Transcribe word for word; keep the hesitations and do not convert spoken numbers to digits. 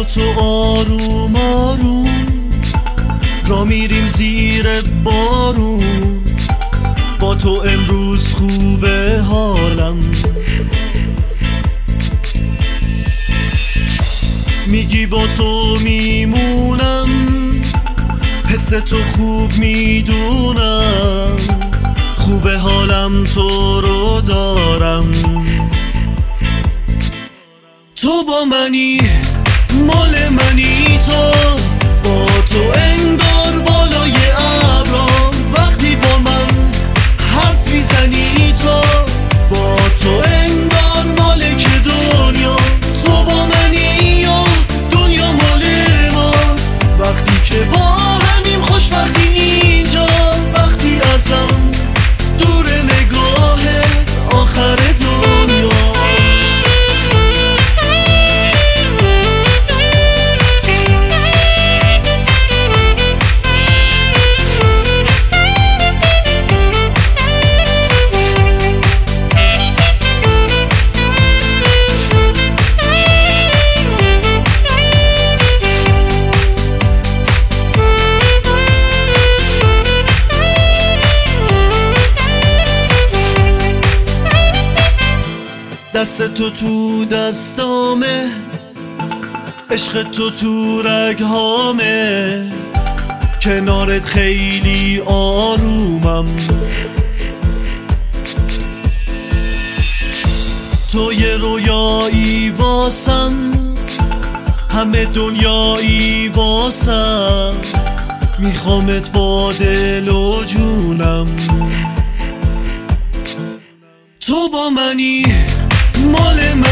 و تو آروم آروم را میریم زیر بارون. با تو امروز خوبه حالم، میگی با تو میمونم، حس تو خوب میدونم، خوبه حالم تو رو دارم. تو با منی، مال منی، تو با تو انگار بالای ابرام. وقتی با من حرف میزنی تو، با تو انگار مالک دنیا. تو با منی یا دنیا مال ماست، وقتی که با همیم خوشبختی اینجاست. وقتی ازم دور نگاهت آخر دنیا. دست تو تو دستامه، عشق تو تو رگهامه، کنارت خیلی آرومم. تو یه رویایی واسم، همه دنیایی واسم، میخوامت با دل و جونم. تو با منی، مال من